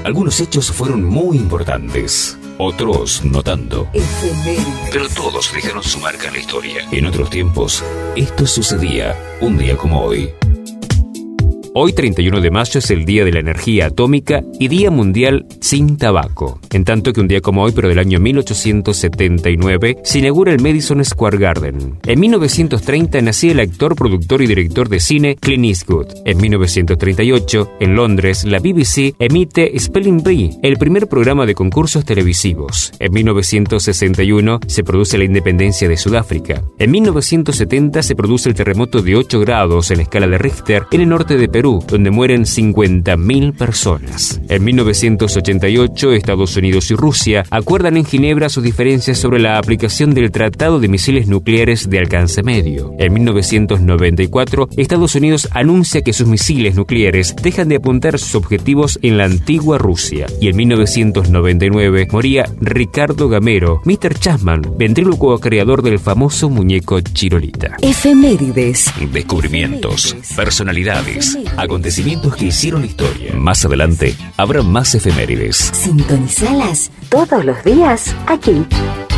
Algunos hechos fueron muy importantes, otros no tanto. Pero todos dejaron su marca en la historia. En otros tiempos, esto sucedía un día como hoy. Hoy, 31 de mayo, es el Día de la Energía Atómica y Día Mundial sin Tabaco. En tanto que un día como hoy, pero del año 1879, se inaugura el Madison Square Garden. En 1930 nacía el actor, productor y director de cine Clint Eastwood. En 1938, en Londres, la BBC emite Spelling Bee, el primer programa de concursos televisivos. En 1961 se produce la independencia de Sudáfrica. En 1970 se produce el terremoto de 8 grados en la escala de Richter en el norte de Perú, donde mueren 50.000 personas. En 1988, Estados Unidos y Rusia acuerdan en Ginebra sus diferencias sobre la aplicación del Tratado de Misiles Nucleares de Alcance Medio. En 1994, Estados Unidos anuncia que sus misiles nucleares dejan de apuntar sus objetivos en la antigua Rusia. Y en 1999 moría Ricardo Gamero, Mr. Chapman, ventrílocuo creador del famoso muñeco Chirolita. Efemérides. Descubrimientos, personalidades, acontecimientos que hicieron historia. Más adelante habrá más efemérides. Sintonizalas todos los días aquí.